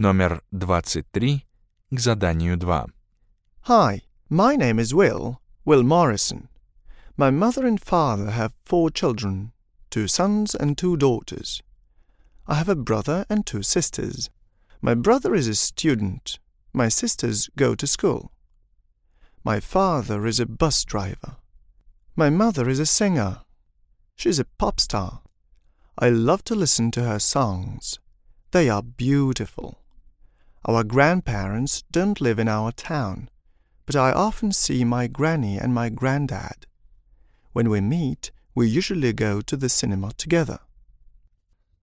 Номер 23 к заданию 2. Hi, my name is Will Morrison. My mother and father have 4 children, 2 sons and 2 daughters. I have a brother and 2 sisters. My brother is a student. My sisters go to school. My father is a bus driver. My mother is a singer. She's a pop star. I love to listen to her songs. They are beautiful. Our grandparents don't live in our town, but I often see my granny and my granddad. When we meet, we usually go to the cinema together.